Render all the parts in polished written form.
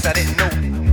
guess I didn't know.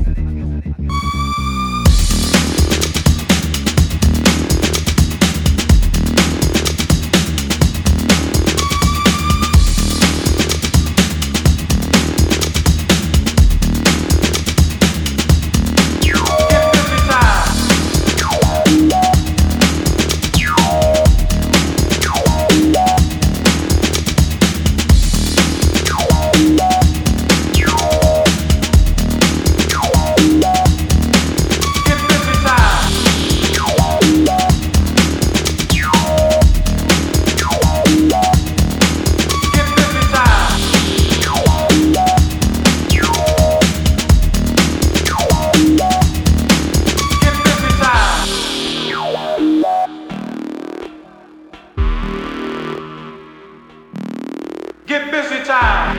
Get busy time.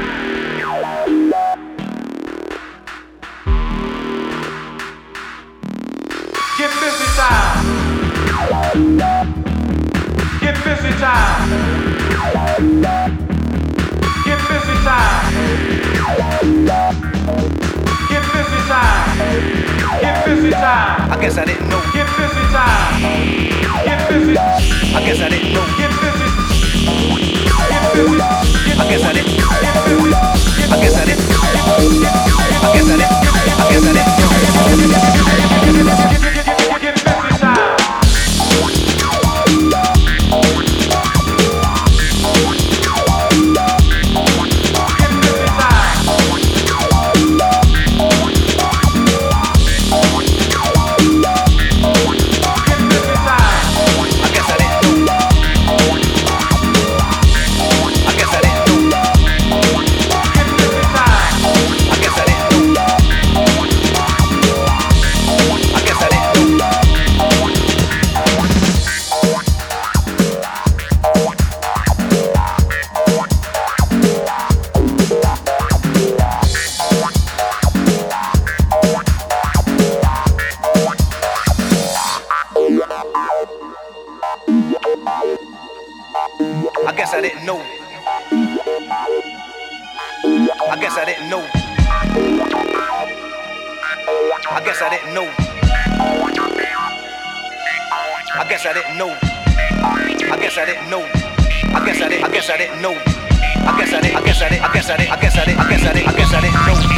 Get busy time. Get busy time. Get busy time. Get busy time. Get busy time. I guess I didn't know. Get busy time. Get busy. I guess I didn't know. Get busy. Get busy. I guess I didn't. I guess I didn't. I guess I didn't. I guess I didn't. Get busy time. I guess I didn't know. I guess I didn't know. I guess I didn't know. I guess I didn't know. I guess I didn't know. I guess I didn't know. I guess I didn't. I guess I didn't. I guess I didn't. I guess I didn't. I guess I didn't. I guess I didn't know.